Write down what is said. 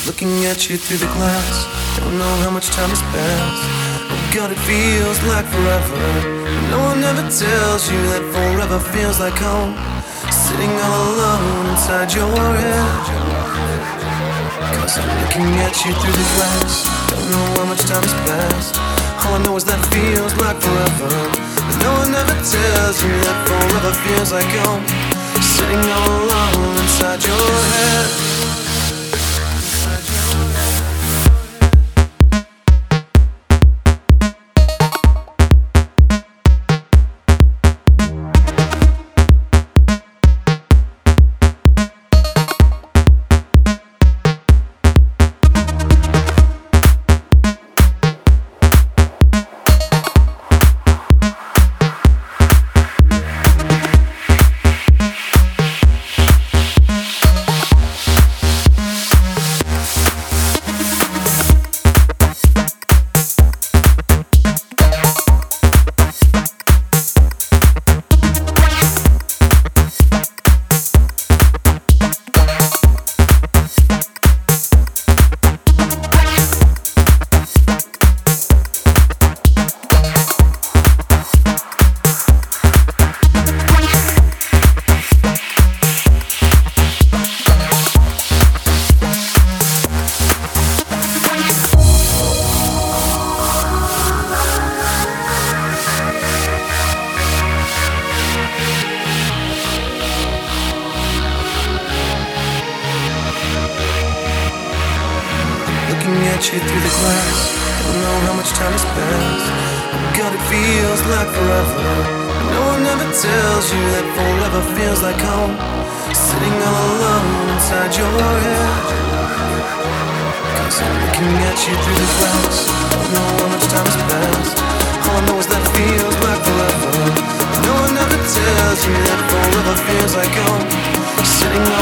Looking at you through the glass, don't know how much time has passed. Oh God, it feels like forever. No one ever tells you that forever feels like home. Sitting all alone inside your head. Cause I'm looking at you through the glass, don't know how much time has passed. All I know is that it feels like forever. But no one ever tells you that forever feels like home. Sitting all alone inside your head. Looking at you through the glass, don't know how much time has passed. Oh God, it feels like forever. No one ever tells you that forever feels like home. Sitting all alone inside your head. Cause I'm looking at you through the glass, don't know how much time has passed. All I know is that it feels like forever. No one ever tells you that forever feels like home. Sitting